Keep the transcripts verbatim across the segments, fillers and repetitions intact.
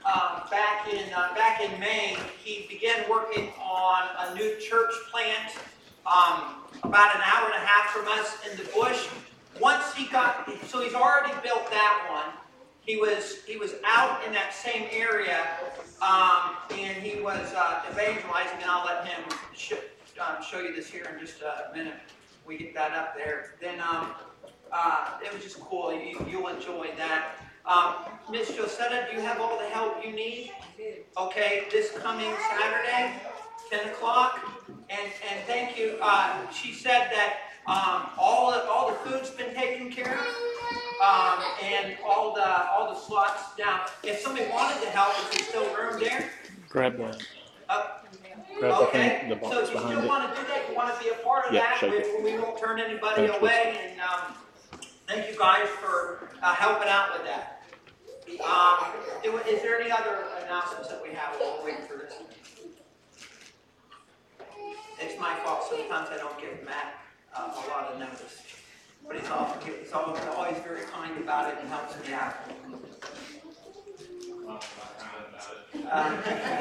um, back in uh, back in May, he began working on a new church plant um, about an hour and a half from us in the bush. Once he got, so he's already built that one. He was he was out in that same area, um, and he was uh, evangelizing. And I'll let him sh um, show you this here in just a minute. We get that up there. Then um, uh, it was just cool. You, you'll enjoy that. Um, Miss Josetta, do you have all the help you need? Okay, this coming Saturday, ten o'clock. And and thank you. Uh, she said that um, all the, all the food's been taken care of. Um, and all the all the slots down. If somebody wanted to help, is there still room there? Grab that. Uh, Grab okay. the, thing, the box so if you behind still it. want to do that, you want to be a part of yeah, that, we, we won't turn anybody Thanks, away. And um, thank you guys for uh, helping out with that. Um, is there any other announcements that we have while we're waiting for this? It's my fault. Sometimes I don't give Matt uh, a lot of notice. But he's, also, he's always, always very kind about it and helps me out. Uh,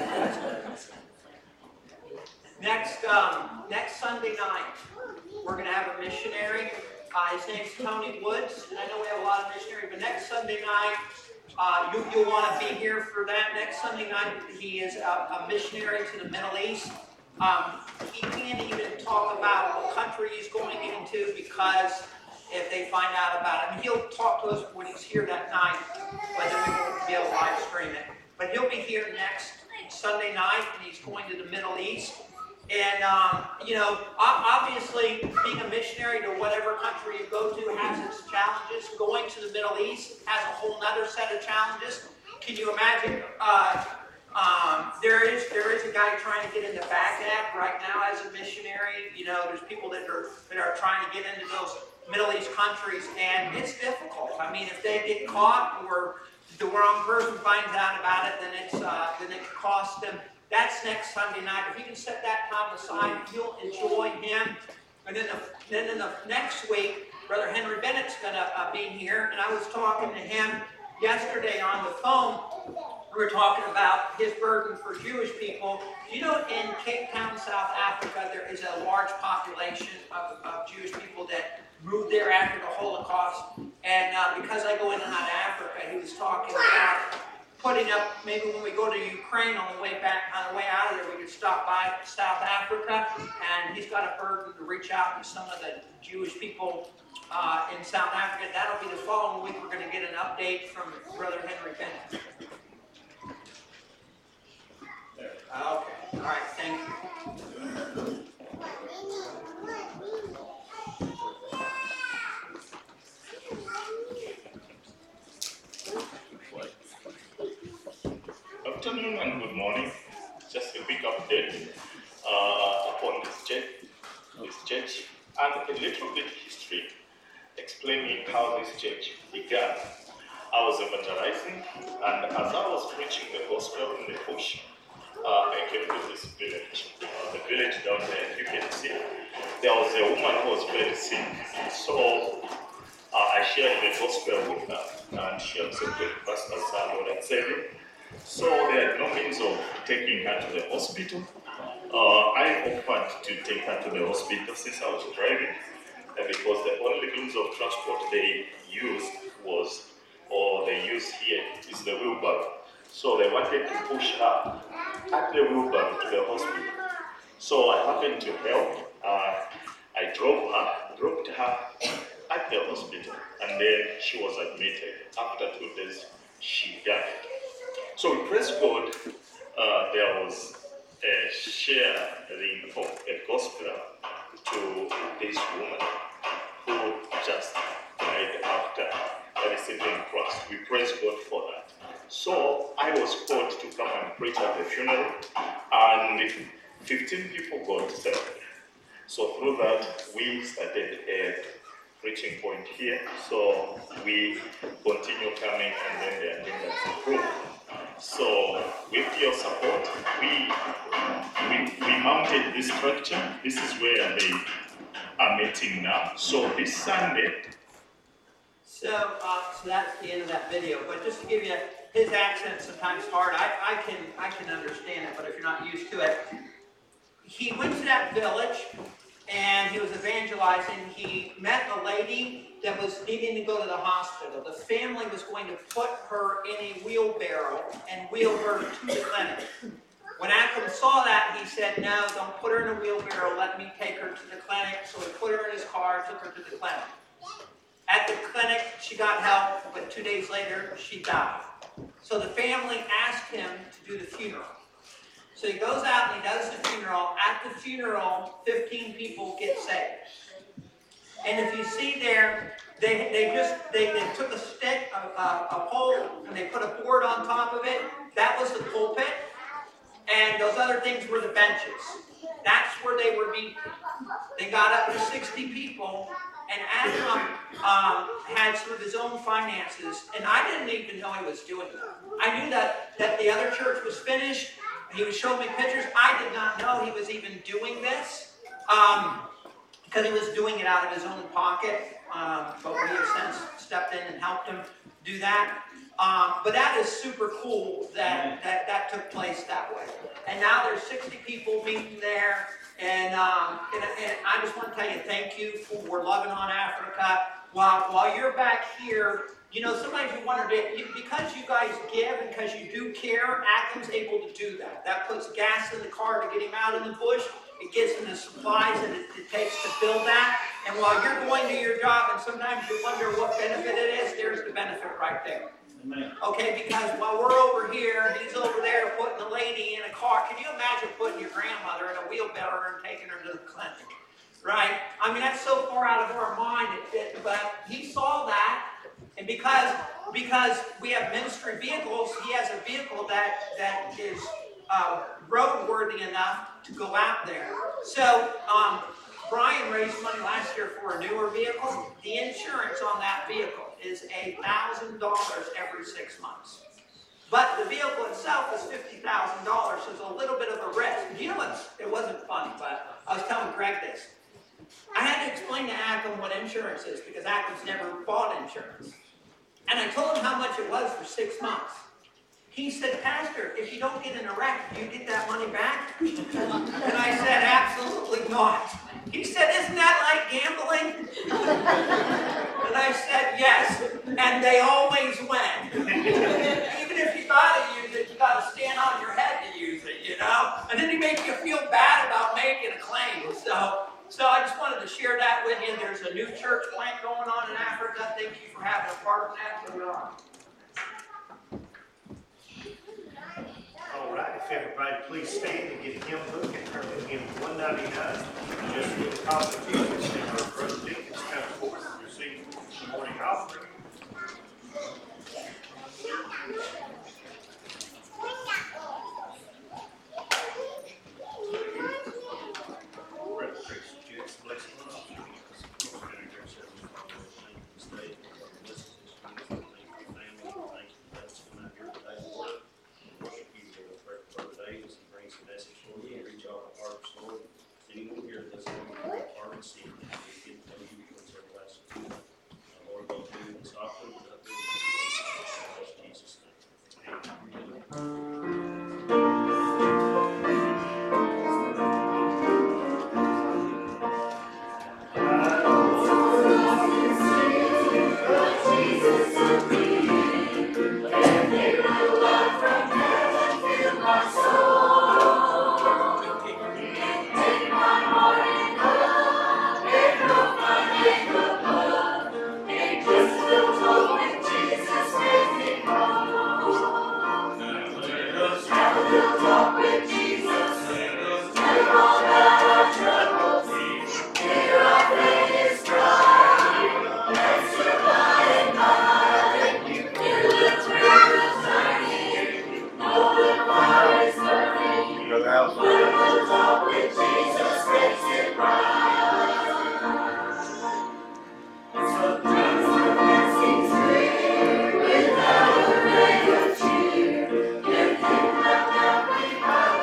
next, um, next Sunday night, we're going to have a missionary. Uh, his name's Tony Woods, and I know we have a lot of missionaries, but next Sunday night, uh, you, you'll want to be here for that. Next Sunday night, he is a, a missionary to the Middle East. Um, he can't even talk about what country he's going into because if they find out about it. I mean, he'll talk to us when he's here that night, but then we won't be able to live stream it. But he'll be here next Sunday night, and he's going to the Middle East. And, um, you know, obviously, being a missionary to whatever country you go to has its challenges. Going to the Middle East has a whole other set of challenges. Can you imagine? Uh, um, there is there is a guy trying to get into Baghdad right now as a missionary. You know, there's people that are that are trying to get into those Middle East countries, and it's difficult. I mean, if they get caught or the wrong person finds out about it, then it's uh, then it could cost them. That's next Sunday night. If you can set that time aside, you'll enjoy him. And then, the, then in the next week, Brother Henry Bennett's going to uh, be here, and I was talking to him yesterday on the phone. We were talking about his burden for Jewish people. You know, in Cape Town, South Africa, there is a large population of, of Jewish people that moved there after the Holocaust. And uh, because I go in and out of Africa, he was talking about putting up, maybe when we go to Ukraine on the way back, on the way out of there, we could stop by South Africa. And he's got a burden to reach out to some of the Jewish people uh, in South Africa. That'll be the following week. We're going to get an update from Brother Henry Bennett. Okay, all right, thank you. Afternoon and good morning. Just a quick update uh, upon this church, this church, and a little bit history explaining how this church began. I was evangelizing, and as I was preaching the gospel in the bush, uh, I came to this village. Uh, the village down there, you can see, there was a woman who was very sick. So uh, I shared the gospel with her, and she accepted Christ as her Lord and Savior. So there had no means of taking her to the hospital. Uh, I offered to take her to the hospital since I was driving, uh, because the only means of transport they used was, or they use here, is the wheelbarrow. So they wanted to push her at the wheelbarrow to the hospital. So I happened to help. Uh, I drove her, dropped her at the hospital, and then she was admitted. After two days, she died. So we praise God, uh, there was a sharing of a gospel to this woman who just died after receiving Christ. We praise God for that. So I was called to come and preach at the funeral, and fifteen people got saved. So through that, we started a preaching point here. So we continue coming, and then the attendance improved. So with your support, we, we we mounted this structure. This is where they are meeting now. So this Sunday. So, uh, so that's the end of that video. But just to give you his accent's sometimes hard. I, I can I can understand it, but if you're not used to it. He went to that village, and he was evangelizing. He met a lady that was needing to go to the hospital. The family was going to put her in a wheelbarrow and wheel her to the clinic. When Ackham saw that, he said, no, don't put her in a wheelbarrow. Let me take her to the clinic. So he put her in his car, took her to the clinic. At the clinic, she got help, but two days later, she died. So the family asked him to do the funeral. So he goes out and he does the funeral. At the funeral, fifteen people get saved. And if you see there, they, they just they, they took a stick, a, a, a pole, and they put a board on top of it. That was the pulpit. And those other things were the benches. That's where they were beaten. They got up to sixty people. And Ackham um, had some of his own finances. And I didn't even know he was doing that. I knew that, that the other church was finished. He was showing me pictures. I did not know he was even doing this um, because he was doing it out of his own pocket. Um, but we have since stepped in and helped him do that. Um, but that is super cool that, that that took place that way. And now there's sixty people meeting there. And, um, and, and I just want to tell you thank you for loving on Africa. While, while you're back here, you know, sometimes you wonder, because you guys give and because you do care, Ackham's able to do that. That puts gas in the car to get him out in the bush. It gives him the supplies that it, it takes to build that. And while you're going to your job and sometimes you wonder what benefit it is, there's the benefit right there. Amen. Okay, because while we're over here, he's over there putting the lady in a car. Can you imagine putting your grandmother in a wheelbarrow and taking her to the clinic? Right? I mean, that's so far out of our mind. It, it, but he saw that. And because because we have ministry vehicles, he has a vehicle that, that is uh, roadworthy enough to go out there. So um, Brian raised money last year for a newer vehicle. The insurance on that vehicle is one thousand dollars every six months. But the vehicle itself is fifty thousand dollars, so it's a little bit of a risk. You know what? It wasn't funny, but I was telling Greg this. I had to explain to Ackham what insurance is because Ackham's never bought insurance. And I told him how much it was for six months. He said, Pastor, if you don't get in a wreck, do you get that money back? And I said, absolutely not. He said, isn't that like gambling? And I said, yes. And they always win. Even if you got to use it, you got to stand on your head to use it, you know? And then he makes you feel bad about making a claim. So, so I just wanted to share that with you. There's a new church plant going on in Africa. Thank you for having a part of that. Put it on. All right, if everybody please stand and get a hymn book and turn to hymn one ninety-nine. Just for the cause of Jesus and our brother Deacons come forward and receive the morning offering. Without a ray of cheer, you can come down behind.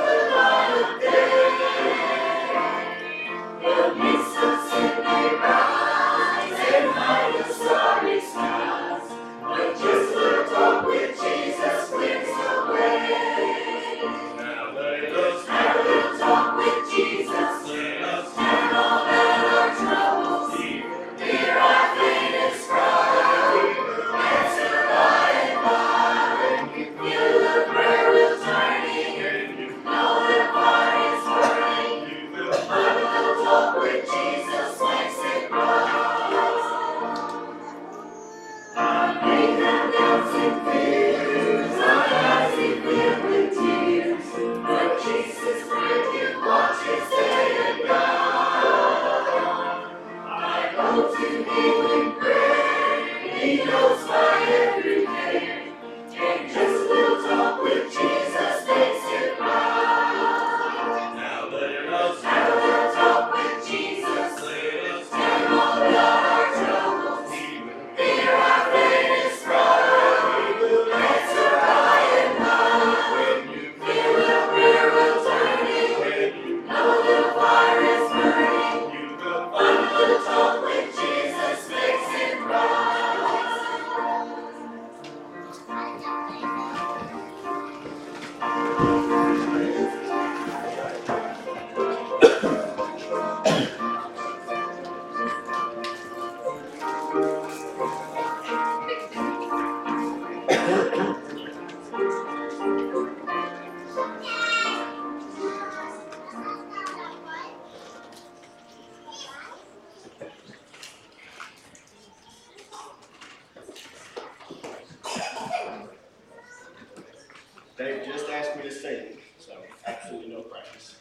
just asked me to sing it, so absolutely no practice.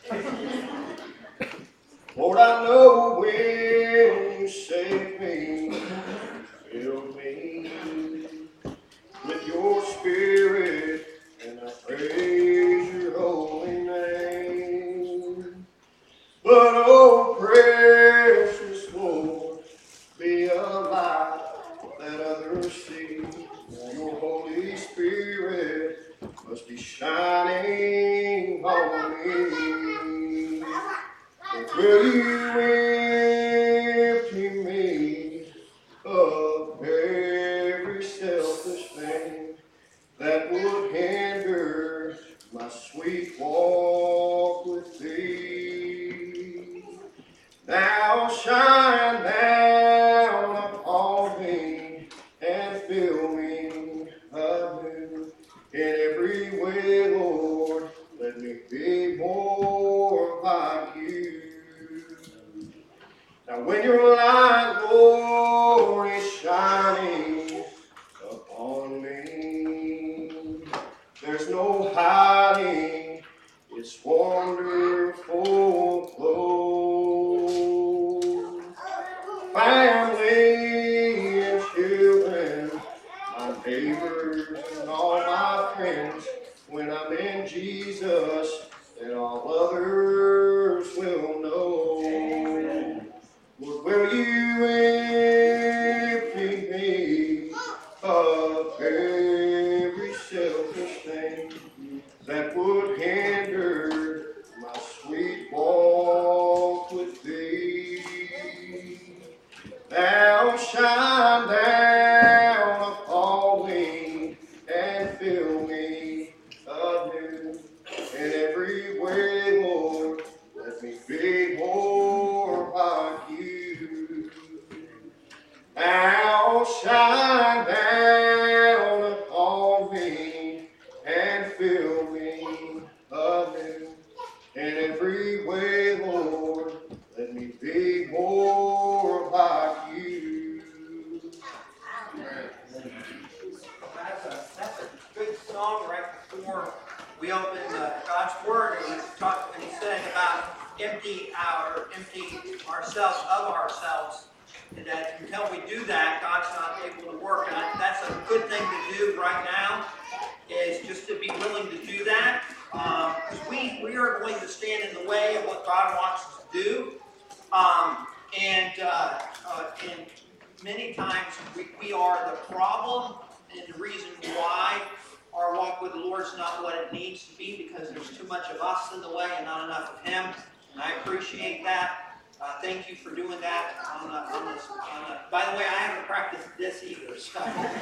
Lord, I know when you save me, fill me with your spirit, and I praise your holy name. But oh, precious Lord, be a light that others see. Your Holy Spirit must be shining on me. But will you empty me of every selfish thing that would hinder my sweet walk with thee? Now shine down upon me and fill me anew in every way, Lord. Let me be more like you. Now when your light, Lord, is shining upon me, there's no hiding its wonderful glow. Family and children, my neighbors and all my friends, when I'm in Jesus, then all others will know. Lord, will you empty me of every selfish thing that would hinder my sweet walk with thee? Now shine down upon me and fill me anew in every way, Lord. Let me be more like you. Now shine down upon me and fill me anew in every way, Lord. Let me be more like you. That's a, that's a good song right before we open uh, God's Word, and we talked and he said about empty our empty ourselves of ourselves. And that until we do that, God's not able to work. And I, that's a good thing to do right now, is just to be willing to do that. Because um, we, we are going to stand in the way of what God wants us to do. Um, and, uh, uh, and many times we, we are the problem and the reason why our walk with the Lord is not what it needs to be, because there's too much of us in the way and not enough of Him. And I appreciate that. Uh, thank you for doing that on, the, on this. On the, by the way, I haven't practiced this either. So.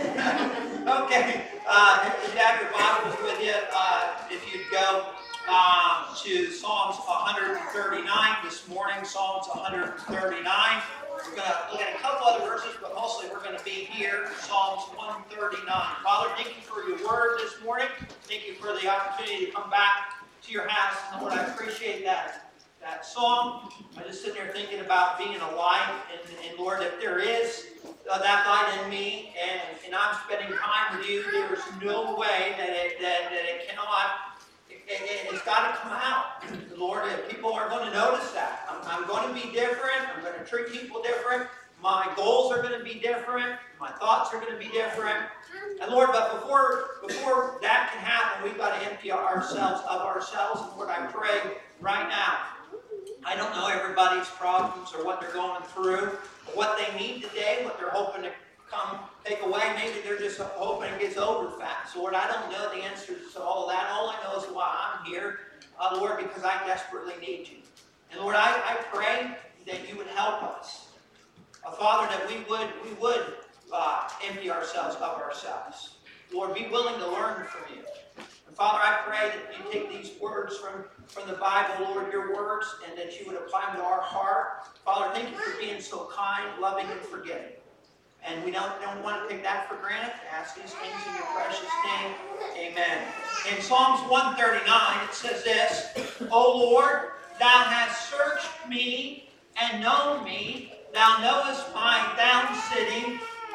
Okay. Uh, if you have your Bibles with you, uh, if you'd go um, to Psalms one thirty-nine this morning, Psalms one thirty-nine. We're going to look at a couple other verses, but mostly we're going to be here, Psalms one thirty-nine. Father, thank you for your word this morning. Thank you for the opportunity to come back to your house. And Lord, I appreciate that. That song, I just sitting there thinking about being a light, and, and Lord, if there is uh, that light in me, and, and I'm spending time with you, there's no way that it, that, that it cannot, it, it, it's got to come out. Lord, if people are going to notice that. I'm, I'm going to be different, I'm going to treat people different, my goals are going to be different, my thoughts are going to be different. And Lord, but before, before that can happen, we've got to empty ourselves of ourselves. And Lord, I pray right now, I don't know everybody's problems or what they're going through, or what they need today, what they're hoping to come take away. Maybe they're just hoping it gets over fast. Lord, I don't know the answers to all of that. All I know is why I'm here, uh, Lord, because I desperately need you. And Lord, I, I pray that you would help us. Uh, Father, that we would, we would uh, empty ourselves of ourselves. Lord, be willing to learn from you. And Father, I pray that you take these words from, from the Bible, Lord, your words, and that you would apply them to our heart. Father, thank you for being so kind, loving, and forgiving. And we don't, don't want to take that for granted. I ask these things in your precious name. Amen. In Psalms one thirty-nine, it says this, O Lord, thou hast searched me and known me. Thou knowest my down sitting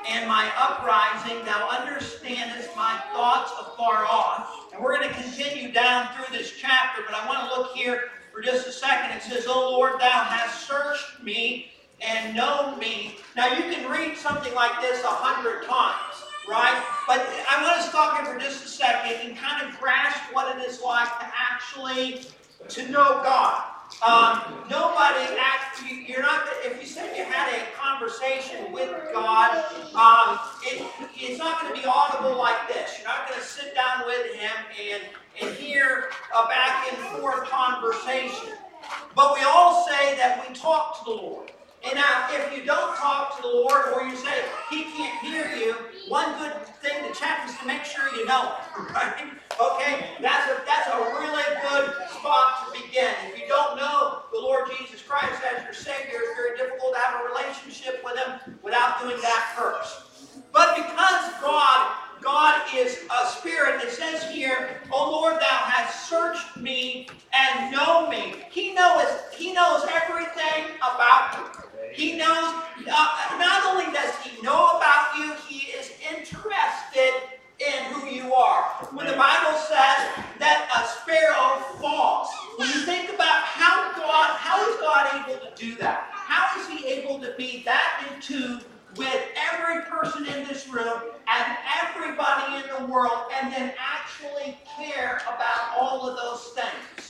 and my uprising, thou understandest my thoughts afar off. And we're going to continue down through this chapter, but I want to look here for just a second. It says, O Lord, thou hast searched me and known me. Now you can read something like this a hundred times, right? But I want to stop here for just a second and kind of grasp what it is like to actually to know God. Um, nobody actually, you're not, if you said you had a conversation with God, um, it, it's not going to be audible like this. You're not going to sit down with Him and, and hear a back and forth conversation. But we all say that we talk to the Lord. And now, if you don't talk to the Lord, or you say He can't hear you, one good thing to check is to make sure you know Him, right? Okay? That's a, that's a really good spot to begin. If you don't know the Lord Jesus Christ as your Savior, it's very difficult to have a relationship with Him without doing that first. But because God, God is a Spirit, it says here, O Lord, thou hast searched me and known me. He knows, he knows everything about you. He knows, uh, not only does He know about you, He is interested in who you are. When the Bible says that a sparrow falls, when you think about how God, how is God able to do that? How is He able to be that in tune with every person in this room and everybody in the world, and then actually care about all of those things?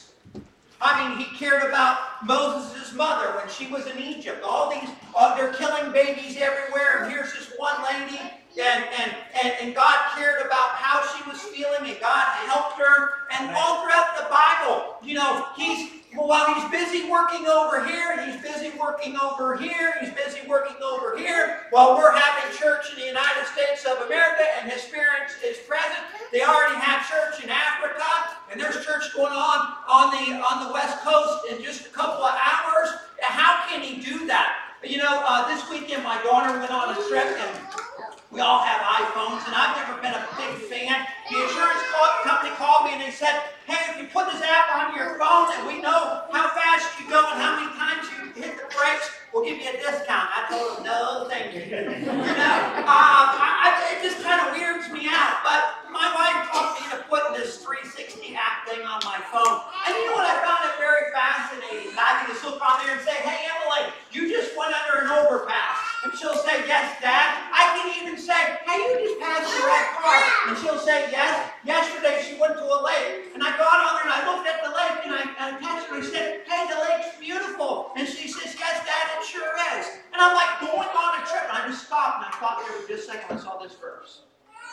I mean, He cared about Moses' mother when she was in Egypt. All these, uh, they're killing babies everywhere, and here's this one lady, and, and, and, and God cared about how she was feeling, and God helped her. And all throughout the Bible, you know, He's, well, while He's busy working over here, He's busy working over here, He's busy working over here, while we're having church in the United States of America, and His Spirit is present. They already have church in Africa, and there's church going on on the on the West Coast in just a couple of hours. How can He do that? You know, uh, this weekend my daughter went on a trip, and we all have iPhones, and I've never been a big fan. The insurance company called me and they said, hey, if you put this app on your phone and we know how fast you go and how many times you hit the brakes, we'll give you a discount. I told them, no, thank you. You know, uh, I, I, it just kind of weirds me out. But my wife taught me to put this three sixty app thing on my phone. And you know what? I found it very fascinating. I can just look on there and say, hey, Emily, you just went under an overpass. And she'll say, yes, Dad. I can even say, hey, you just passed the red car. And she'll say, yes. Yesterday she went to a lake. And I got on there and I looked at the lake and I, I texted her and said, hey, the lake's beautiful. And she says, yes, Dad, it sure is. And I'm like going on a trip. And I just stopped and I thought there for just a second. I saw this verse.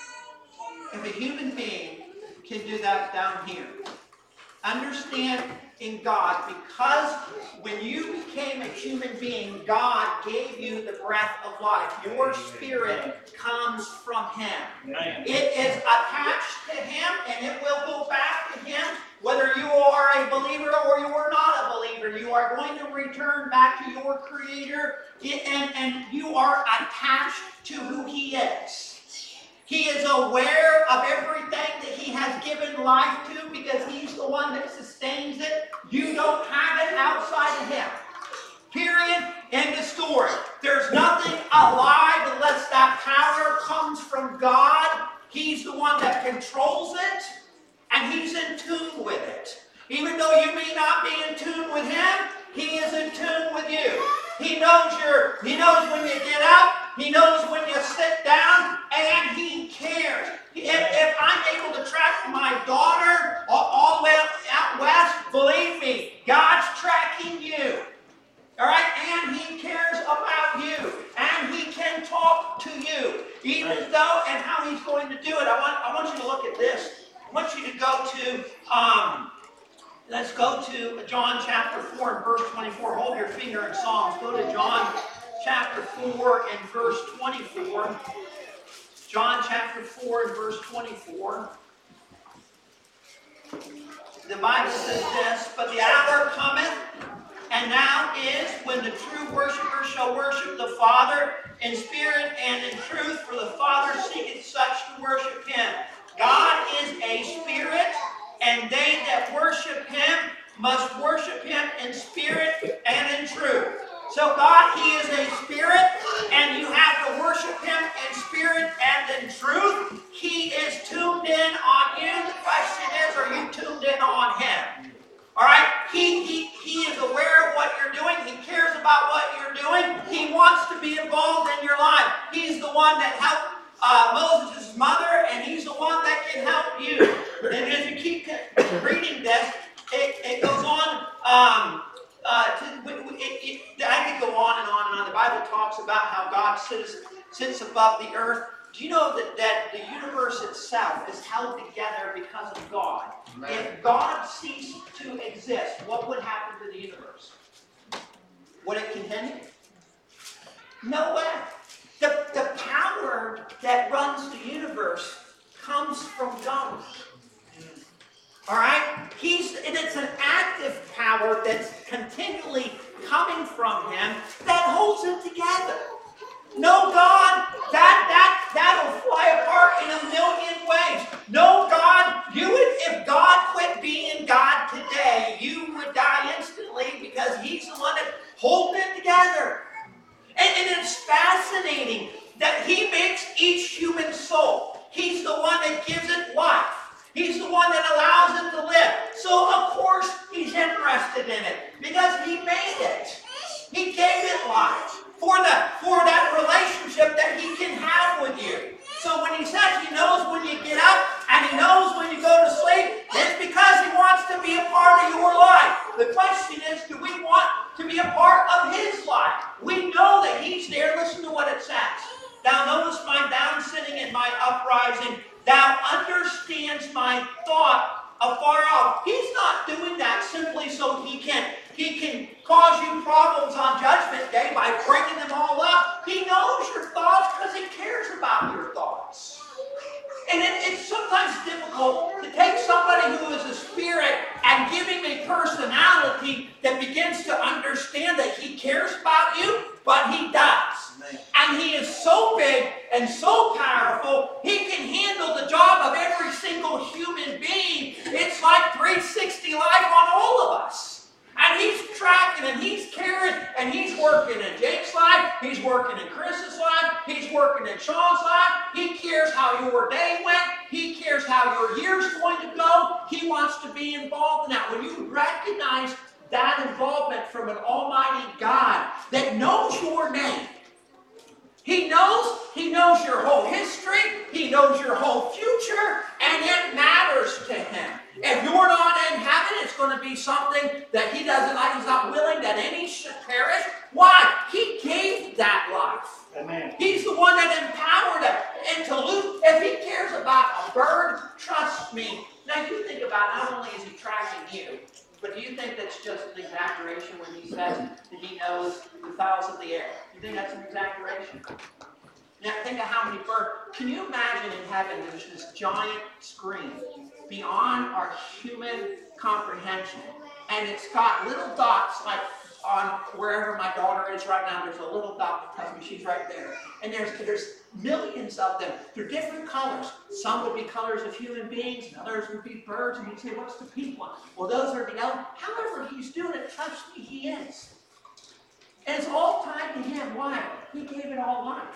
If a human being can do that down here, understand in God, because when you became a human being, God gave you the breath of life. Your spirit comes from Him. It is attached to Him, and it will go back to Him. Whether you are a believer or you are not a believer, you are going to return back to your Creator, and, and you are attached to who He is. He is aware of everything that He has given life to because He's the one that sustains it. You don't have it outside of Him. Period. End of story. There's nothing alive unless that power comes from God. He's the one that controls it, and He's in tune with it. Even though you may not be in tune with Him, He is in tune with you. He knows your, He knows when you get up. He knows when you sit down, and He cares. If, if I'm able to track my daughter all, all the way out west, believe me, God's tracking you. All right? And He cares about you. And He can talk to you. Even though, and how He's going to do it. I want, I want you to look at this. I want you to go to, um, let's go to John chapter four and verse twenty-four. Hold your finger in Psalms. Go to John chapter four and verse twenty-four. John chapter four and verse twenty-four. The Bible says this, but the hour cometh, and now is, when the true worshipers shall worship the Father in spirit and in truth, for the Father seeketh such to worship Him. God is a spirit, and they that worship Him must worship Him in spirit and in truth. So God, He is a spirit, and you have to worship Him in one that helped uh, Moses' mother, and he's the one that can help you. And as you keep reading this, it, it goes on. Um, uh, to, it, it, I could go on and on and on. The Bible talks about how God sits, sits above the earth. Do you know that, that the universe itself is held together because of God? Amen. If God ceased to exist, what would happen to the universe? Would it continue? No way. The, the power that runs the universe comes from God. All right? He's, and it's an active power that's continually coming from him that holds it together. No God, that, that, that'll fly apart in a million ways. No God, you would, if God quit being God today, you would die instantly because he's the one that holds it together. And, and it's fascinating that he makes each human soul. He's the one that gives it life. He's the one that allows it to live. So, of course, he's interested in it because he made it. He gave it life for, the, for that relationship that he can have with you. So when he says he knows when you get up and he knows when you go to sleep, it's because he wants to be a part of your life. The question is, do we want to be a part of his life? We know that he's there. Listen to what it says. Thou knowest my down sitting and my uprising. Thou understands my thought afar off. He's not doing that simply so he can, he can cause you problems on Judgment Day by bringing them all up. He knows your thoughts because he cares about your thoughts. And it, it's sometimes difficult to take somebody who is a spirit and give him a personality that begins to understand that he cares about you, but he does. And he is so big and so powerful, he can handle the job of every single human being. It's like three sixty life on all of us. And he's tracking and he's caring and he's working in Jake's life, he's working in Chris's life, he's working in Sean's life. He cares how your day went, he cares how your year's going to go. He wants to be involved in that. When you recognize that involvement from an almighty God that knows your name, He knows, he knows your whole history, he knows your whole future, and it matters to him. If you're not in heaven, it's going to be something that he doesn't like. He's not willing that any should perish. Why? He gave that life. Amen. He's the one that empowered it. And to lose, if he cares about a bird, trust me. Now you think about, not only is he tracking you, but do you think that's just an exaggeration when he says that he knows the fowls of the air? You think that's an exaggeration? Now think of how many birds. Can you imagine in heaven there's this giant screen beyond our human comprehension, and it's got little dots like on wherever my daughter is right now. There's a little dot that tells me she's right there, and there's there's millions of them. They're different colors. Some would be colors of human beings, and others would be birds. And you'd say, "What's the pink one?" Well, those are the yellow. However, he's doing it. Trust me, he is. And it's all tied to him. Why? He gave it all life.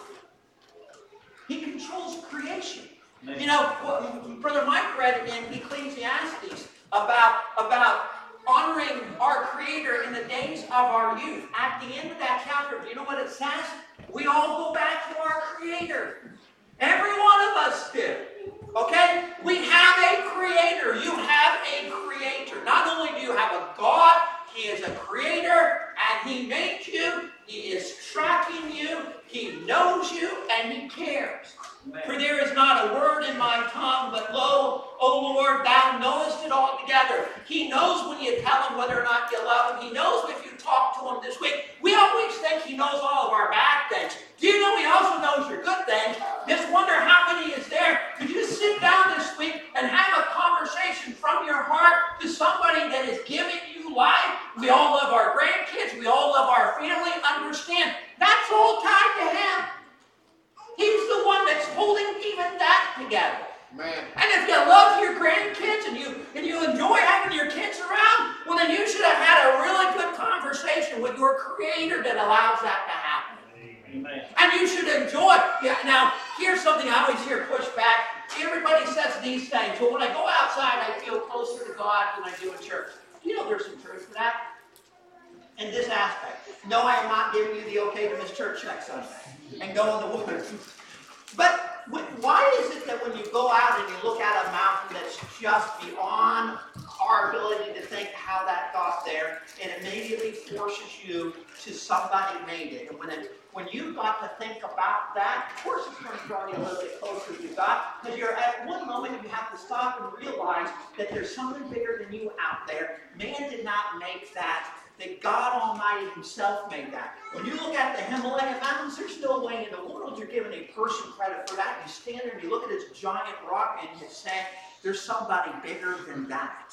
He controls creation. Amen. You know, Brother Mike read in Ecclesiastes about, about honoring our Creator in the days of our youth. At the end of that chapter, do you know what it says? We all go back to our Creator. Every one of us do. Okay? We have a Creator. You have a Creator. Not only do you have a God, He is a Creator, and He made you. He is tracking you. He knows you, and He cares. Amen. For there is not a word in my tongue, but lo, O Lord, thou knowest it all together. He knows when you tell him whether or not you love him. He knows if you talk to him this week. We always think he knows all of our bad things. Do you know he also knows your good things? Just wonder how many is there. Could you sit down this week and have a conversation from your heart to somebody that is giving you life? We all love our grandkids. We all love our family. Understand, that's all tied to him. He's the one that's holding even that together. Man. And if you love your grandkids and you and you enjoy having your kids around, well, then you should have had a really good conversation with your Creator that allows that to happen. Amen. And you should enjoy. Yeah. Now, here's something I always hear pushback. Everybody says these things. Well, when I go outside, I feel closer to God than I do in church. Do you know there's some truth to that? In this aspect. No, I am not giving you the okay to miss church next Sunday and go in the woods. But why is it that when you go out and you look at a mountain that's just beyond our ability to think how that got there, it immediately forces you to somebody made it. And when it, when you got to think about that, of course it's going to draw you a little bit closer to God, because you're at one moment you have to stop and realize that there's something bigger than you out there. Man did not make that. That God Almighty Himself made that. When you look at the Himalaya Mountains, there's no way in the world you're giving a person credit for that. You stand there and you look at this giant rock and you say, there's somebody bigger than that.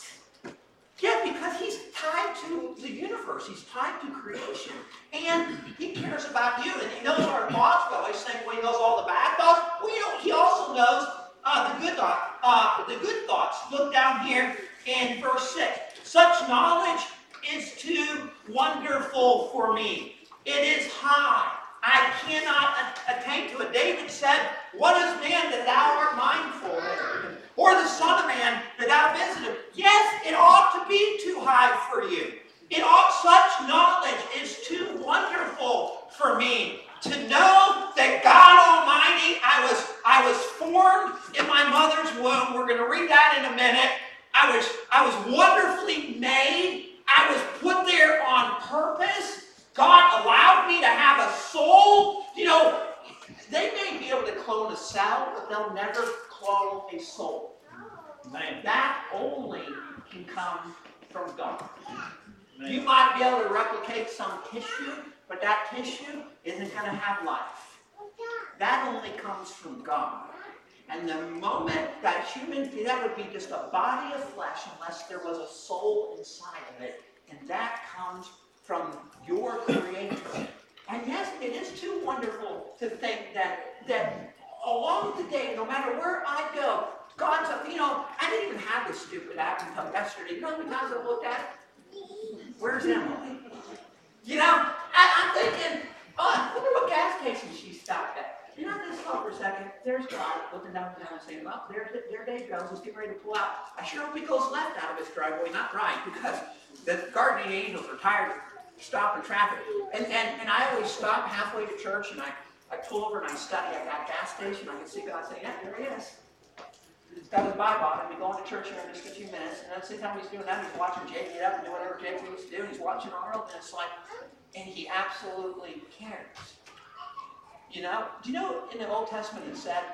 Yeah, because He's tied to the universe. He's tied to creation. And He cares about you. And He knows our thoughts. We always think, well, He knows all the bad thoughts. Well, you know, He also knows uh, the good thoughts. Uh, the good thoughts. Look down here in verse six. Such knowledge is too wonderful for me. It is high. I cannot attain to it. David said, what is man that thou art mindful of him? Or the son of man that thou visit him? Yes, it ought to be too high for you. It ought, such knowledge is too wonderful for me. To know that God Almighty, I was, I was formed in my mother's womb. We're going to read that in a minute. I was, I was wonderfully made. I was put there on purpose. God allowed me to have a soul. You know, they may be able to clone a cell, but they'll never clone a soul. Man, that only can come from God. Man. You might be able to replicate some tissue, but that tissue isn't going to have life. That only comes from God. And the moment that human, that would be just a body of flesh unless there was a soul inside of it. And that comes from your Creator. And yes, it is too wonderful to think that, that along the day, no matter where I go, God's up, you know, I didn't even have this stupid app until yesterday. You know how many times I looked at it? Where's Emily? You know, I, I'm thinking, oh, I wonder what gas station she stopped at. You know, just stop for a second. There's God looking down the down and saying, well, there, there Dave goes. He's getting ready to pull out. I sure hope he goes left out of his driveway, not right, because the guardian angels are tired of stopping traffic. And, and, and I always stop halfway to church, and I, I pull over and I study at that gas station. I can see God saying, yeah, there he is. He's got his Bible on him. He's going to church here in just a few minutes. And at the same time he's doing that, he's watching Jake get up and do whatever Jake needs to do. He's watching Arnold, and it's like, and he absolutely cares. You know, do you know in the Old Testament it said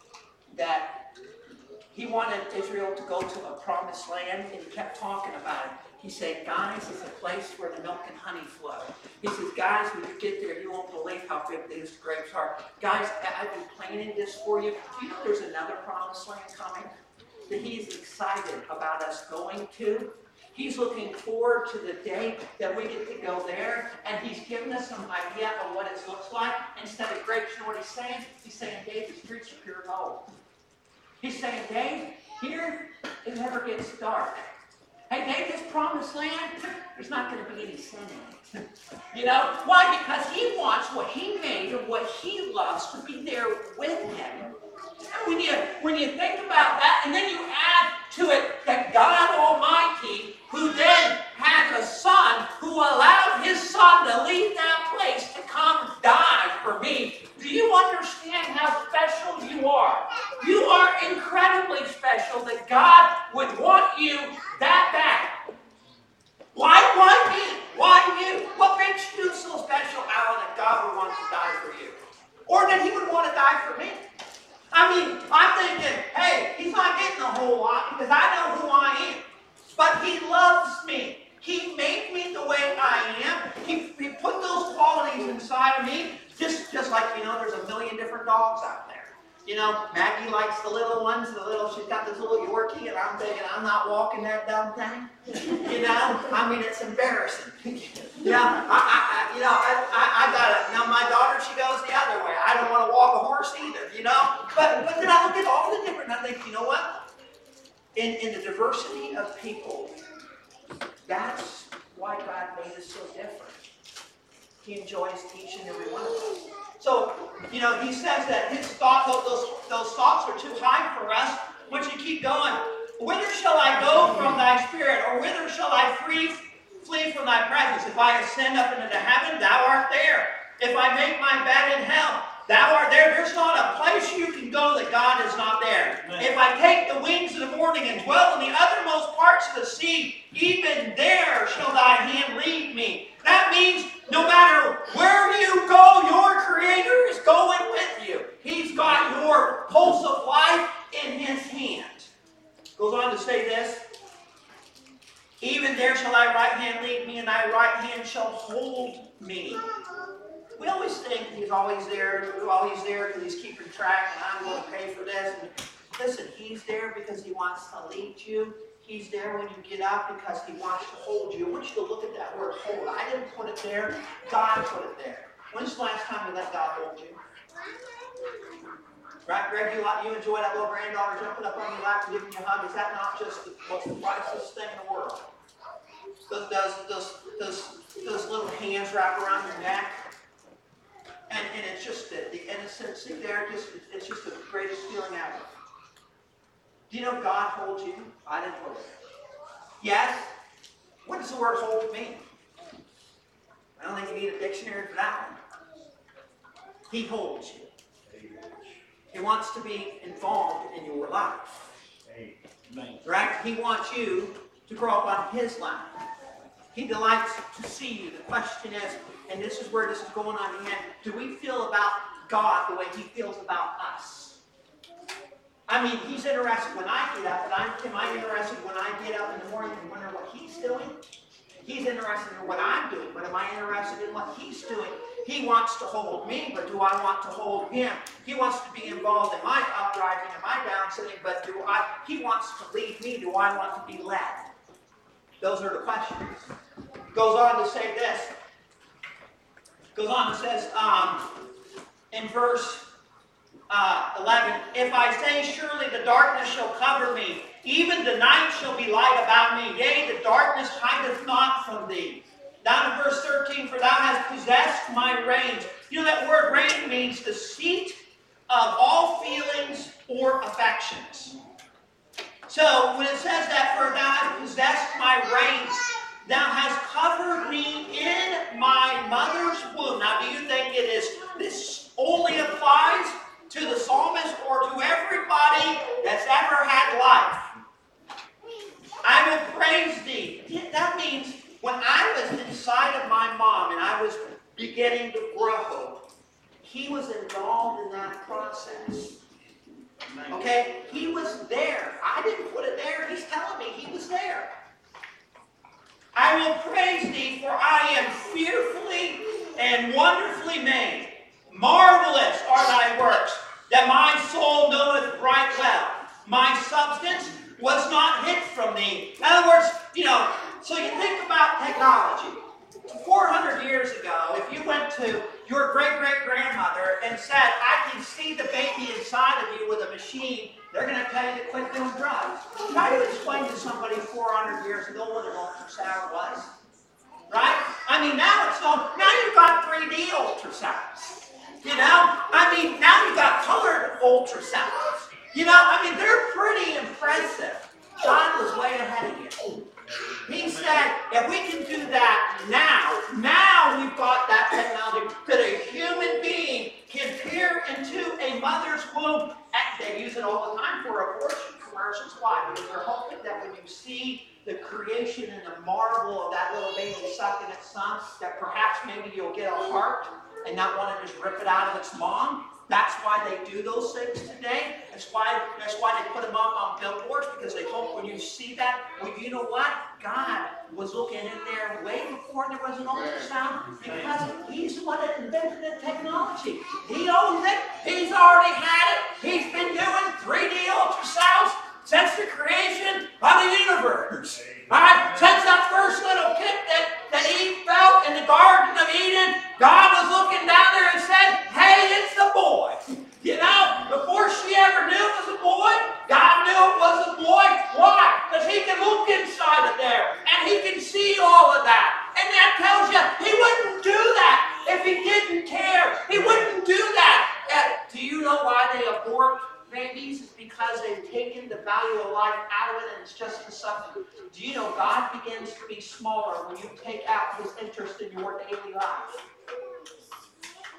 that he wanted Israel to go to a promised land, and he kept talking about it. He said, guys, it's a place where the milk and honey flow. He says, guys, when you get there, you won't believe how big these grapes are. Guys, I've been planning this for you. Do you know there's another promised land coming that he's excited about us going to? He's looking forward to the day that we get to go there, and he's given us some idea of what it looks like. Instead of grapes, you know what he's saying? He's saying, Dave, the streets are pure gold. He's saying, Dave, here it never gets dark. Hey, Dave, this promised land, there's not going to be any sin in it. You know? Why? Because he wants what he made and what he loves to be there with him. And when you, when you think about that, and then you add to it that God Almighty, who then has a son, who allowed his son to leave that place to come die for me. Do you understand how special you are? You are incredibly special that God would want you that bad. Why, why me? Why you? What makes you so special, Alan, that God would want to die for you? Or that he would want to die for me? I mean, I'm thinking, hey, he's not getting a whole lot because I know who I am. But he loves me. He made me the way I am. He, he put those qualities inside of me. Just, just like, you know, there's a million different dogs out there. You know, Maggie likes the little ones, the little, she's got this little Yorkie, and I'm thinking, I'm not walking that dumb thing. You know, I mean, it's embarrassing. Yeah, I, I, you know, I, I, I got it. Now, my daughter, she goes the other way. I don't want to walk a horse either, you know. But, but then I look at all the different, and I think, you know what? In, in the diversity of people, that's why God made us so different. He enjoys each and every one of us. So, you know, he says that his thoughts, those, those thoughts are too high for us. Once you keep going, whither shall I go from thy spirit, or whither shall I flee, flee from thy presence? If I ascend up into the heaven, thou art there. If I make my bed in hell, Thou art there. There's not a place you can go that God is not there. Amen. If I take the wings of the morning and dwell in the uttermost parts of the sea, even there shall thy hand lead me. That means no matter where you go, your Creator is going with you. He's got your pulse of life in His hand. Goes on to say this. Even there shall thy right hand lead me, and thy right hand shall hold me. We always think He's always there, always there because He's keeping track, and I'm going to pay for this. And listen, He's there because He wants to lead you. He's there when you get up because He wants to hold you. I want you to look at that word hold. I didn't put it there. God put it there. When's the last time you let God hold you? Right, Greg, you, you enjoy that little granddaughter jumping up on your lap and giving you a hug. Is that not just the most priceless thing in the world? Does, does, does, does those little hands wrap around your neck? And, and it's just the, the innocency there, just it's just the greatest feeling ever. Do you know God holds you? I didn't put it. Yes? What does the word hold mean? I don't think you need a dictionary for that one. He holds you. He wants to be involved in your life. Amen. Right? He wants you to grow up on His life. He delights to see you. The question is, and this is where this is going on in the end, do we feel about God the way He feels about us? I mean, He's interested when I get up, but I'm, am I interested when I get up in the morning and wonder what He's doing? He's interested in what I'm doing, but am I interested in what He's doing? He wants to hold me, but do I want to hold Him? He wants to be involved in my uprising and my downsitting, but do I? He wants to lead me. Do I want to be led? Those are the questions. Goes on to say this. Goes on and says um, in verse uh, eleven, if I say, surely the darkness shall cover me, even the night shall be light about me. Yea, the darkness hideth not from thee. Down in verse thirteen, for thou hast possessed my reins. You know that word rein means the seat of all feelings or affections. So when it says that, for thou hast possessed my reins, thou hast covered me in my mother's womb. Now, do you think it is this only applies to the psalmist or to everybody that's ever had life? I will praise thee. That means when I was inside of my mom and I was beginning to grow, He was involved in that process. Okay? He was there. I didn't put it there. He's telling me He was there. I will praise thee, for I am fearfully and wonderfully made. Marvelous are thy works, that my soul knoweth right well. My substance was not hid from thee. In other words, you know, so you think about technology. four hundred years ago, if you went to your great-great-grandmother and said, I can see the baby inside of you with a machine, they're going to tell you to quit doing drugs. Try to explain to somebody four hundred years ago what an ultrasound was. Right? I mean, now it's all, now you've got three D ultrasounds. You know? I mean, now you've got colored ultrasounds. You know, I mean, they're pretty impressive. God was way ahead of you. He said, if we can do that now, now we've got that technology that a human being can peer into a mother's womb. And they use it all the time for abortion commercials. Why? Because they're hoping that when you see the creation and the marvel of that little baby sucking its son, that perhaps maybe you'll get a heart and not want to just rip it out of its mom. That's why they do those things today. That's why, that's why they put them up on billboards, because they hope when you see that, well, you know what? God was looking in there way before there was an ultrasound, because He's the one that invented the technology. He owns it. He's already had it. He's been doing three D ultrasounds since the creation of the universe. All right? Since that first little kick that, that Eve felt in the Garden of Eden, God was looking down there and said, hey, it's the boy. You know, before she ever knew it was a boy, God knew it was a boy. Why? Because He can look inside of there, and He can see all of that. And that tells you He wouldn't do that if He didn't care. He wouldn't do that. Uh, do you know why they abort babies? It's because they've taken the value of life out of it, and it's just a substitute. Do you know God begins to be smaller when you take out His interest in your daily life?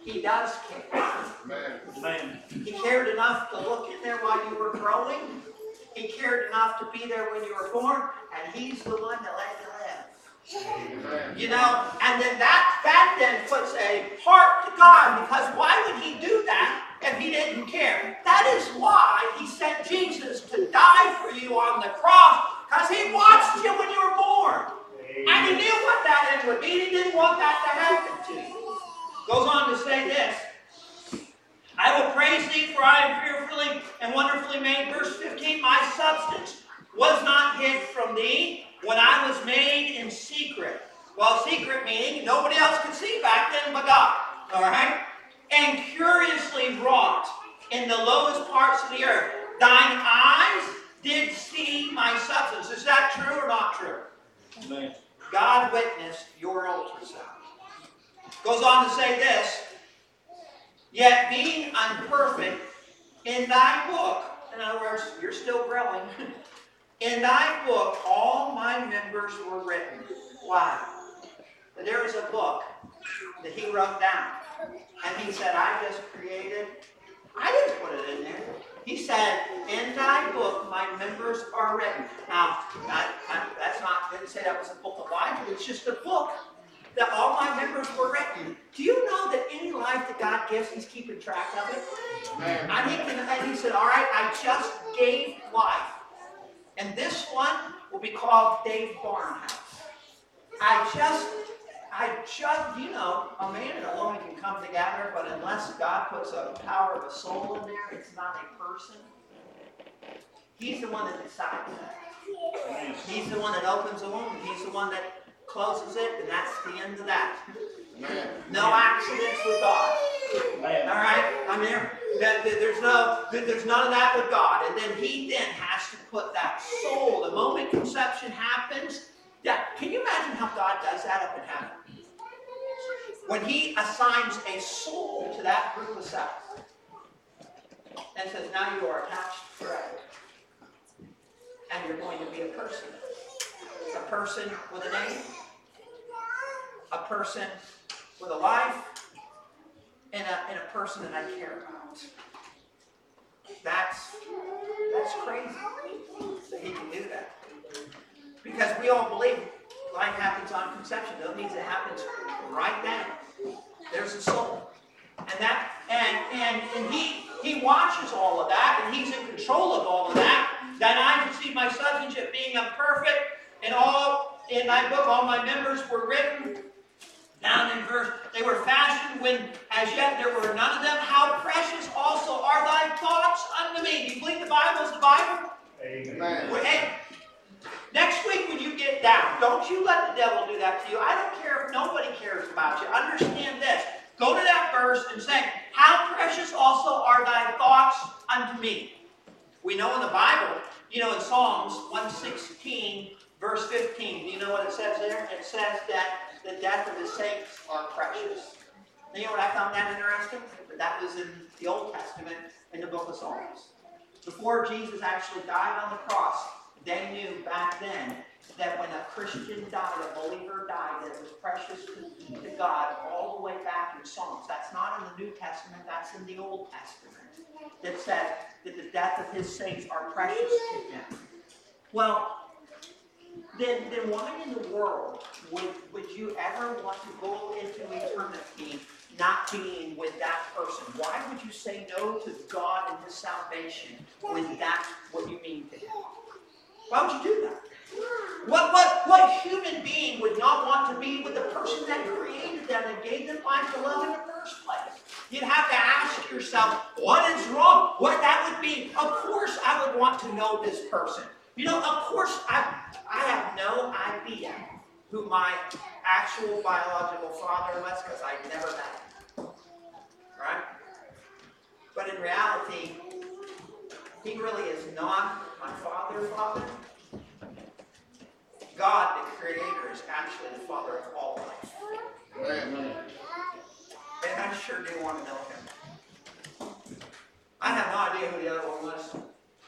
He does care. Amen. Man. He cared enough to look in there while you were growing. He cared enough to be there when you were born, and He's the one that let you live. Amen. You know, and then that, that then puts a heart to God, because why would He do that if He didn't care? That is why He sent Jesus to die for you on the cross, because He watched you when you were born. And He knew what that end would be. He didn't want that to happen to you. Goes on to say this. I will praise Thee, for I am fearfully and wonderfully made. Verse fifteen, my substance was not hid from Thee when I was made in secret. Well, secret meaning nobody else could see back then but God. All right? And curiously wrought in the lowest parts of the earth. Thine eyes did see my substance. Is that true or not true? Amen. God witnessed your ultrasound. Goes on to say this. Yet being unperfect in Thy book, in other words, you're still growing, in Thy book all my members were written. Wow. There is a book that He wrote down. And He said, I just created, I didn't put it in there. He said, in Thy book my members are written. Now, I, I, that's not, didn't say that was a book of life, it's just a book that all my members were written. Do you know that any life that God gives, He's keeping track of it? Amen. And he, can, and he said, all right, I just gave life. And this one will be called Dave Barnhouse. I just, I just, you know, a man and a woman can come together, but unless God puts a power of a soul in there, it's not a person. He's the one that decides that. He's the one that opens the womb. He's the one that closes it, and that's the end of that. Amen. No accidents with God. Man. All right, I mean, that, that there's no, that there's none of that with God. And then He then has to put that soul. The moment conception happens, yeah. Can you imagine how God does that up in heaven? When He assigns a soul to that group of cells, and says, "Now you are attached forever, and you're going to be a person, a person with a name, a person with a life." And a, and a person that I care about. That's, that's crazy that He can do that. Because we all believe life happens on conception. That means it happens right then. There's a soul. And that and and, and he he watches all of that, and He's in control of all of that. That I received my substance, yet being imperfect, and all in Thy book all my members were written. Down in verse, they were fashioned when as yet there were none of them. How precious also are Thy thoughts unto me. Do you believe the Bible is the Bible? Amen. Well, hey, next week when you get down, don't you let the devil do that to you. I don't care if nobody cares about you. Understand this. Go to that verse and say, how precious also are Thy thoughts unto me. We know in the Bible, you know in Psalms one sixteen, verse fifteen, do you know what it says there? It says that the death of His saints are precious. You know what I found that interesting? That was in the Old Testament, in the book of Psalms. Before Jesus actually died on the cross, they knew back then that when a Christian died, a believer died, that it was precious to, to God all the way back in Psalms. That's not in the New Testament, that's in the Old Testament. That says that the death of His saints are precious to Him. Well, Then, then why in the world would, would you ever want to go into eternity not being with that person? Why would you say no to God and His salvation when that's what you mean to Him? Why would you do that? What, what, what human being would not want to be with the person that created them and gave them life to love in the first place? You'd have to ask yourself, what is wrong? What that would be? Of course I would want to know this person. You know, of course, I, I have no idea who my actual biological father was because I never met him. Right? But in reality, he really is not my father, father. God, the Creator, is actually the Father of all life. Amen. And I sure do want to know Him. I have no idea who the other one was.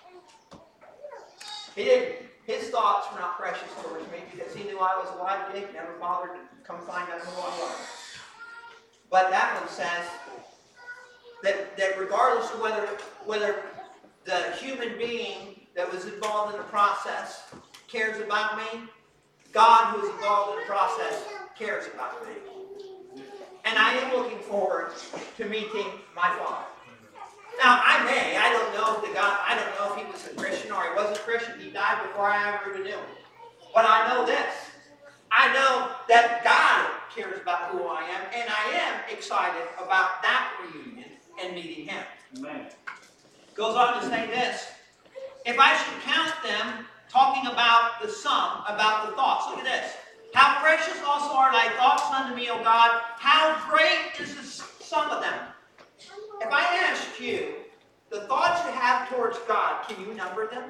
He didn't, his thoughts were not precious towards me because he knew I was a live gig, never bothered to come find out who I was. But that one says that, that regardless of whether, whether the human being that was involved in the process cares about me, God who is involved in the process cares about me. And I am looking forward to meeting my Father. Now, I may, I don't know if the God, I don't know if he was a Christian or he wasn't a Christian. He died before I ever even knew him. But I know this. I know that God cares about who I am, and I am excited about that reunion and meeting him. Amen. Goes on to say this. If I should count them, talking about the sum, about the thoughts. Look at this. How precious also are thy thoughts unto me, O God. How great is the sum of them. If I ask you, the thoughts you have towards God, can you number them?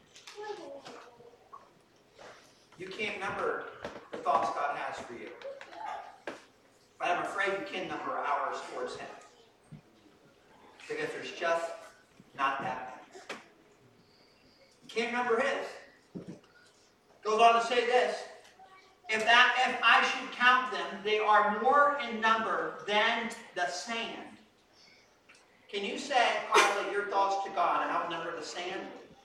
You can't number the thoughts God has for you. But I'm afraid you can number ours towards him. Because there's just not that many. You can't number his. Goes on to say this. If that, if I should count them, they are more in number than the sand. Can you say, Carla, your thoughts to God outnumber the sand?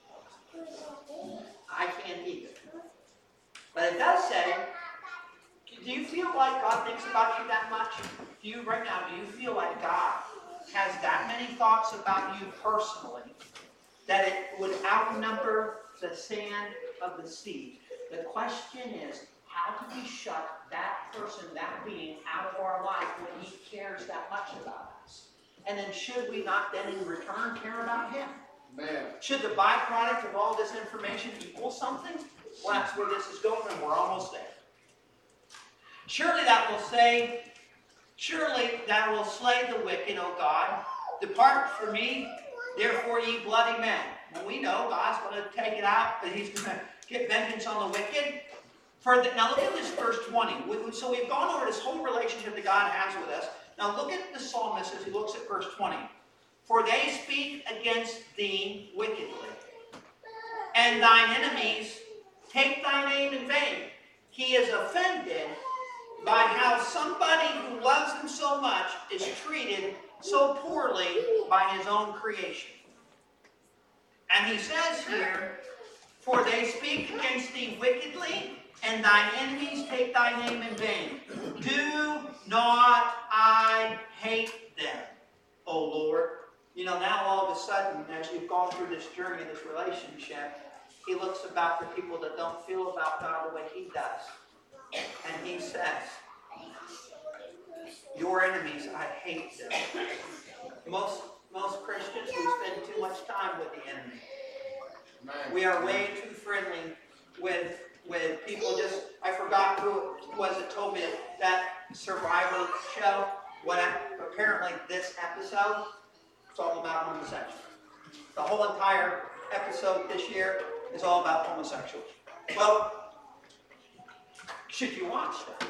I can't either. But it does say, do you feel like God thinks about you that much? Do you, right now, do you feel like God has that many thoughts about you personally that it would outnumber the sand of the sea? The question is, how can we shut that person, that being, out of our life when he cares that much about us? And then should we not then in return care about him? Man. Should the byproduct of all this information equal something? Well, that's where this is going, and we're almost there. Surely that will say, surely that will slay the wicked, O God. Depart from me, therefore ye bloody men. Well, we know God's going to take it out, that he's going to get vengeance on the wicked. For the, now look at this verse twenty. So we've gone over this whole relationship that God has with us. Now look at the psalmist as he looks at verse twenty. For they speak against thee wickedly, and thine enemies take thy name in vain. He is offended by how somebody who loves him so much is treated so poorly by his own creation. And he says here, for they speak against thee wickedly, and thine enemies take thy name in vain. Do not I hate them, O Lord. You know, now all of a sudden, as you've gone through this journey, this relationship, he looks about the people that don't feel about God the way he does. And he says, your enemies, I hate them. Most, most Christians, we spend too much time with the enemy. We are way too friendly with with people. Just, I forgot who it was that told me that Survivor show, what I, apparently this episode, it's all about homosexuals. The whole entire episode this year is all about homosexuals. Well, should you watch that?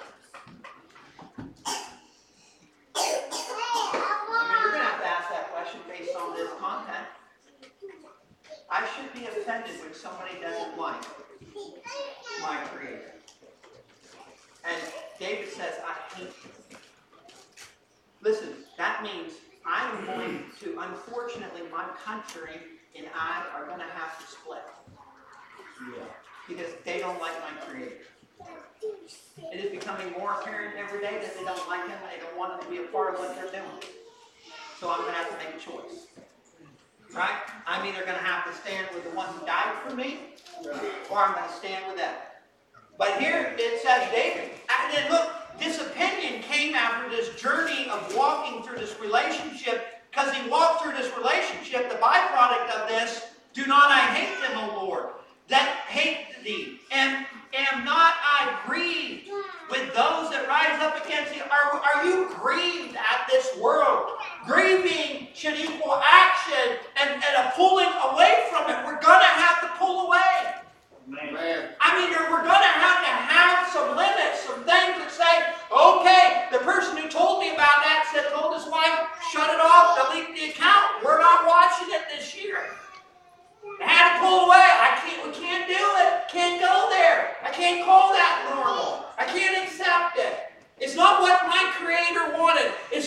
I mean, you're going to have to ask that question based on this content. I should be offended when somebody doesn't like my Creator. And David says, I hate you. Listen, that means I'm going to, unfortunately, my country and I are going to have to split. Yeah. Because they don't like my Creator. It is becoming more apparent every day that they don't like him and they don't want him to be a part of what they're doing. So I'm going to have to make a choice. Right? I'm either going to have to stand with the one who died for me, or I'm going to stand with them. But here it says David. And then look, this opinion came after this journey of walking through this relationship, because he walked through this relationship, the byproduct of this, do not I hate them, O Lord, that hate thee, and am not I grieved with those that rise up against thee? Are, are you grieved at this world? Grieving should equal action and, and a pulling away from it. We're going to have to pull away. Man. I mean, we're going to have to have some limits, some things that say, okay, the person who told me about that said, told his wife, shut it off, delete the account. We're not watching it this year. I had to pull away. I can't, we can't do it. Can't go there. I can't call that normal. I can't accept it. It's not what my Creator wanted. It's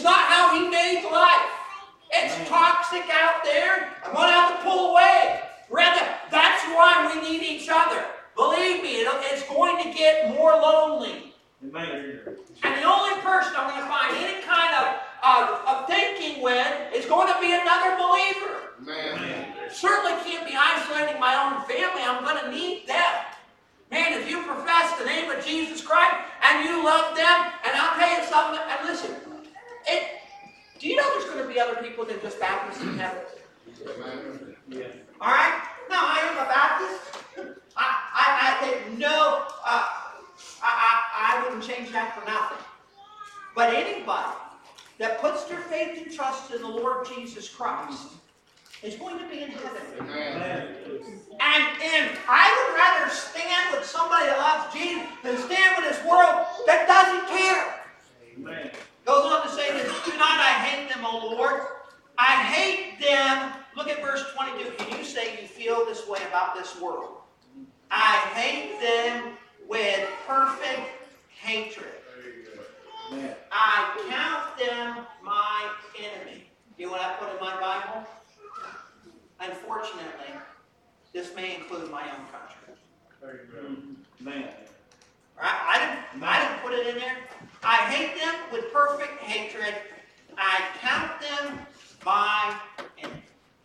lonely. Amen. And the only person I'm going to find any kind of, of, of thinking with is going to be another believer. Amen. Certainly can't be isolating my own family. I'm going to need them. Man, if you profess the name of Jesus Christ and you love them, and I'll tell you something, and listen, it, do you know there's going to be other people than just Baptists in heaven? Amen. Yeah. All right? No, I am a Baptist. I, I, I think no, uh, I, I, I wouldn't change that for nothing. But anybody that puts their faith and trust in the Lord Jesus Christ is going to be in heaven. Amen. And, and I would rather stand with somebody that loves Jesus than stand with this world that doesn't care. Amen. Goes on to say this, do not I hate them, O Lord. I hate them. Look at verse twenty-two. Can you say you feel this way about this world? I hate them with perfect hatred. Amen. I count them my enemy. You know what I put in my Bible? Unfortunately, this may include my own country. Amen. Right? I didn't, I didn't put it in there. I hate them with perfect hatred. I count them my enemy.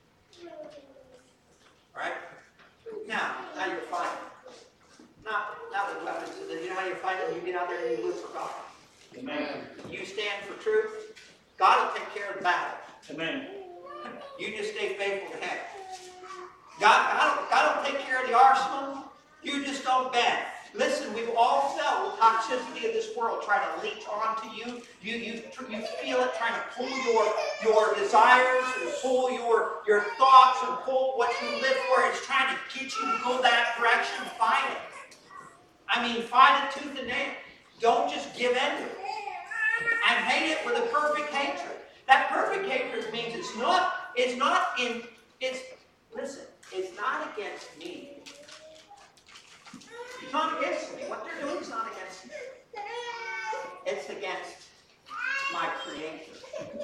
Right? Now, how you fight it? Not, not with weapons. You know how you fight it? You get out there and you live for God. Amen. You stand for truth. God will take care of the battle. Amen. You just stay faithful to Him. God, God, God will take care of the arsenal. You just don't bend. Listen, we've all felt the toxicity of this world trying to leech onto you. You, you, you feel it trying to pull your, your desires and pull your, your thoughts and pull what you live for. It's trying to get you to go that direction. Fight it. I mean, fight it tooth and nail. Don't just give in to it. And hate it with a perfect hatred. That perfect hatred means it's not, it's not in, it's, listen, it's not against me. It's not against me. What they're doing is not against me. It's against my Creator.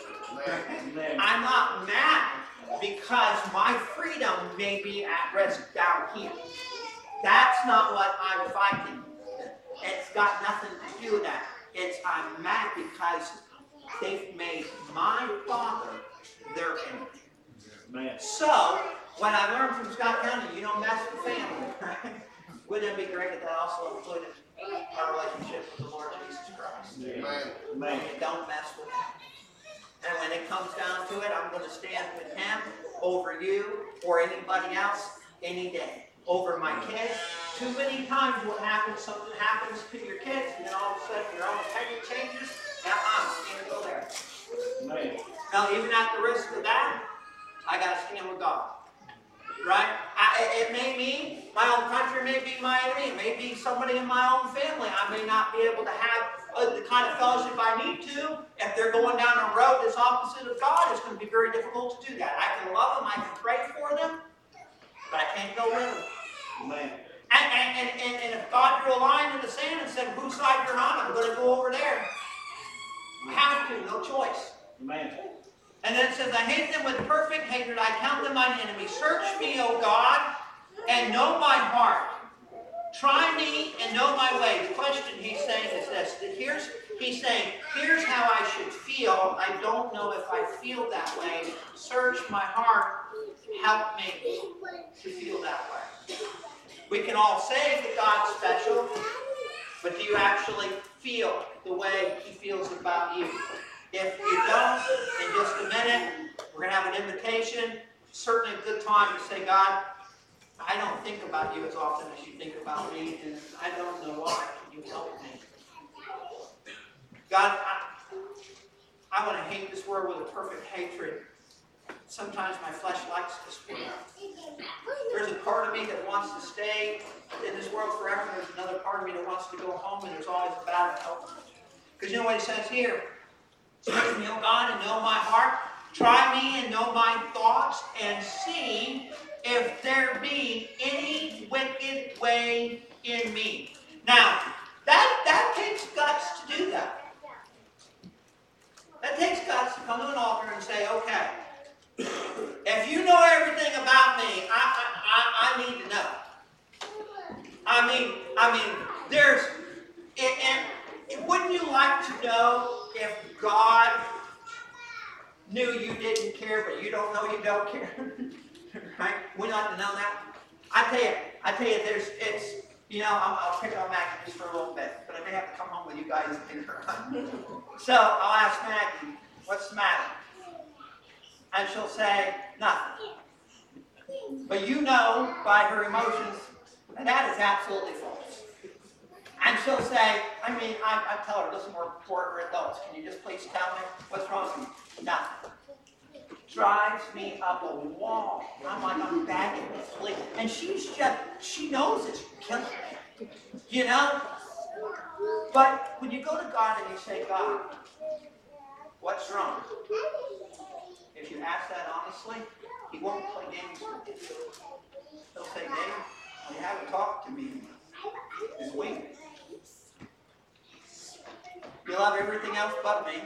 Amen. I'm not mad because my freedom may be at risk down here. That's not what I'm fighting. It's got nothing to do with that. It's I'm mad because they've made my Father their enemy. Amen. So, what I learned from Scott County, you don't mess with family, right? Wouldn't it be great if that also included our relationship with the Lord Jesus Christ? Amen. And you don't mess with Him. And when it comes down to it, I'm going to stand with Him over you or anybody else any day. Over my kids. Too many times what happens, something happens to your kids, and then all of a sudden your own opinion changes. Now I'm going to go there. Amen. Now, even at the risk of that, I got to stand with God. Right? I, it may mean my own country may be my enemy. It may be somebody in my own family. I may not be able to have uh, the kind of fellowship I need to. If they're going down a road that's opposite of God, it's going to be very difficult to do that. I can love them. I can pray for them. But I can't go with them. Amen. And, and, and, and, and if God drew a line in the sand and said, whose side you're on, I'm going to go over there. I have to, no choice. Amen. And then it says, I hate them with perfect hatred. I count them mine enemy. Search me, O God, and know my heart. Try me and know my ways. The question he's saying is this. That here's, he's saying, here's how I should feel. I don't know if I feel that way. Search my heart. Help me to feel that way. We can all say that God's special, but do you actually feel the way He feels about you? If you don't, in just a minute, we're going to have an invitation. Certainly a good time to say, God, I don't think about you as often as you think about me, and I don't know why. Can you help me? God, I, I want to hate this world with a perfect hatred. Sometimes my flesh likes this world. There's a part of me that wants to stay in this world forever. There's another part of me that wants to go home, and there's always a battle. Because you know what He says here? Search me, O God, and know my heart. Try me and know my thoughts, and see if there be any wicked way in me. Now, that, that takes guts to do that. That takes guts to come to an altar and say, okay, if you know everything about me, I, I, I, I need to know. I mean, I mean, there's know if God knew you didn't care, but you don't know you don't care? Right? We like to know that. I tell you, I tell you, there's, it's, you know, I'll, I'll pick on Maggie just for a little bit, but I may have to come home with you guys later. So I'll ask Maggie, what's the matter? And she'll say, nothing. But you know by her emotions that that is absolutely false. And she'll say, I mean, I, I tell her, listen, we're, we're adults. Can you just please tell me what's wrong with you? Nothing. Drives me up a wall. I'm like, I'm begging to sleep. And she's just, she knows it's killing me. You know? But when you go to God and you say, God, what's wrong? If you ask that honestly, He won't play games with you. He'll say, David, you haven't talked to me this week. You love everything else but me.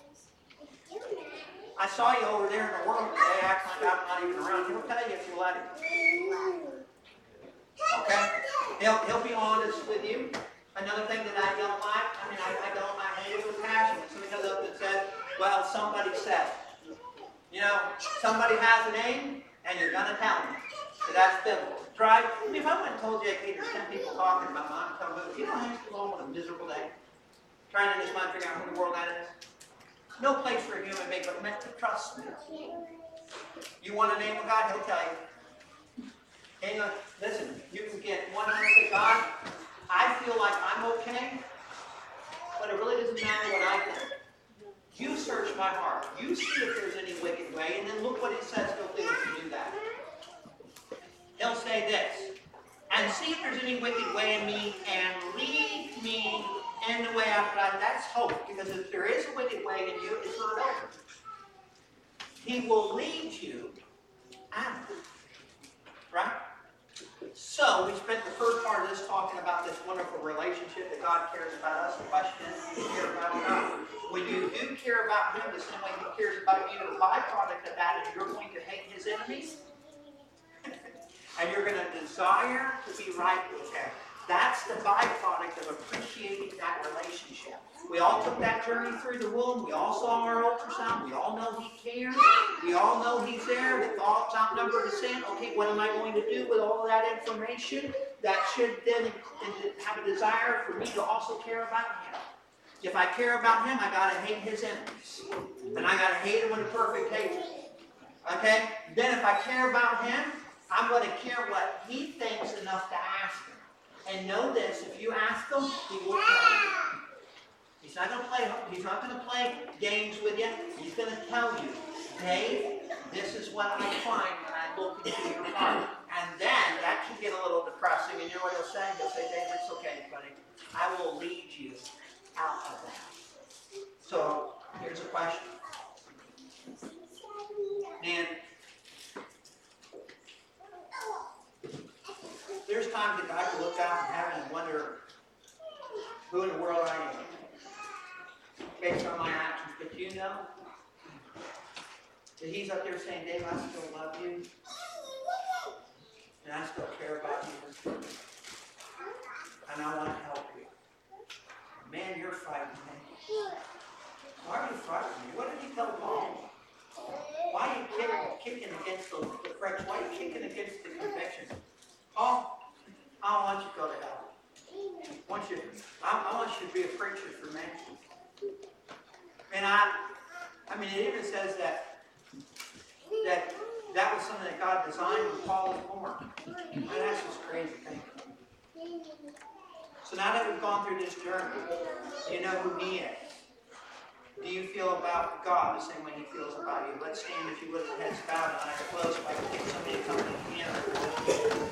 I saw you over there in the world today acting like I'm not even around. He'll tell you if you let him. Okay? He'll, he'll be honest with you. Another thing that I don't like, I mean, I, I don't, I hate it with passion. When somebody comes up and says, well, somebody said. You know, somebody has a name, and you're going to tell them. So that's biblical. Right? I mean, if I went and told you, hey, there's ten people talking about mine, tell them, you know how you go on with a miserable day? Trying to just mind figure out who in the world that is? No place for a human being, but meant to trust me. You want a name of God? He'll tell you. Hang on. Listen, you can get one hundred God. I feel like I'm okay, but it really doesn't matter what I think. You search my heart. You see if there's any wicked way, and then look what it says he'll do if you do that. He'll say this, and see if there's any wicked way in me, and lead me in the way after that. That's hope, because if there is a wicked way in you, it's not over. He will lead you out. Right? So, we spent the first part of this talking about this wonderful relationship that God cares about us. The question is, do you care about God? When you do care about Him the same way He cares about you, the byproduct of that is you're going to hate His enemies. And you're going to desire to be right with Him. That's the byproduct of appreciating that relationship. We all took that journey through the womb. We all saw our ultrasound. We all know He cares. We all know He's there. The thoughts outnumber the sin. Okay, what am I going to do with all of that information? That should then have a desire for me to also care about Him. If I care about Him, I got to hate His enemies. And I got to hate Him with a perfect hatred. Okay? Then if I care about Him, I'm going to care what He thinks enough to ask Him. And know this, if you ask Him, He will tell you. He's not going to play, He's not going to play games with you. He's going to tell you, Dave, this is what I find when I look into your heart. And then that can get a little depressing. And you know what He'll say? He'll say, Dave, it's okay, buddy. I will lead you out of that. So, here's a question. And there's times that I can look out from heaven and wonder who in the world I am based on my actions. But you know that He's up there saying, Dave, I still love you. And I still care about you. And I want to help you. Man, you're frightening me. Why are you frightening me? What did He tell Paul? Why are you kicking, kicking against the, the French? Why are you kicking against the conviction? Paul, I don't want you to go to hell. I want you, I, I want you to be a preacher for me. And I, I mean, it even says that that that was something that God designed when Paul was born. And that's just crazy thinking. So now that we've gone through this journey, you know who He is. Do you feel about God the same way He feels about you? Let's stand, if you would, with heads bowed, and eyes closed. If I could get somebody to come to the piano.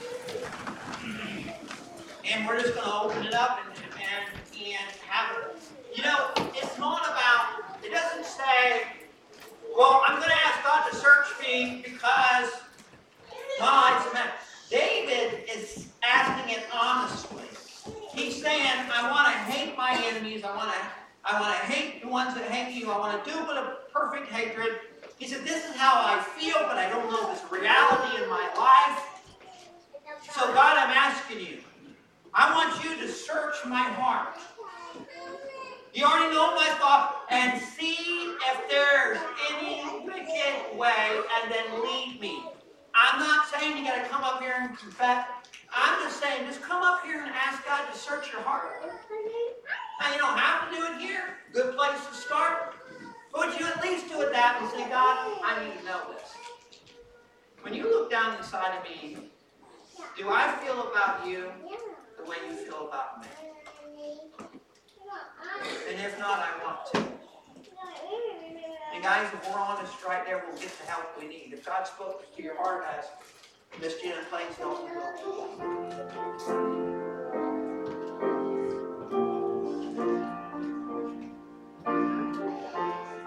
And we're just going to open it up and, and, and have it. You know, it's not about, it doesn't say, well, I'm going to ask God to search me because God's a man. David is asking it honestly. He's saying, I want to hate my enemies. I want to I want to hate the ones that hate you. I want to do it with a perfect hatred. He said, this is how I feel, but I don't know if it's reality in my life. So God, I'm asking you, I want you to search my heart. You already know my thought. And see if there's any wicked way, and then lead me. I'm not saying you got to come up here and confess. I'm just saying, just come up here and ask God to search your heart. Now, you don't have to do it here. Good place to start. But would you at least do it that and say, God, I need to know this. When you look down inside of me, do I feel about you the way you feel about me? And if not, I want to. And guys, if we're honest right there, we'll get the help we need. If God spoke to your heart as Miss Janet Plains, don't